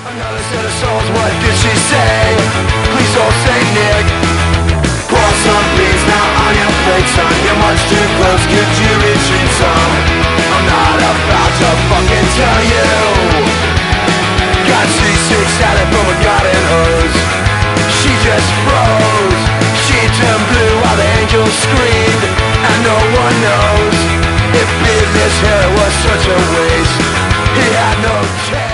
Another set of souls, what did she say? Please don't say Nick. Pour some beans now on your plate, son. You're much too close, could you retreat some? I'm not about to fucking tell you. Got seasick salad from a garden hose. She just froze. She turned blue while the angels screamed. And no one knows if beardless hair was such a waste. He had no taste.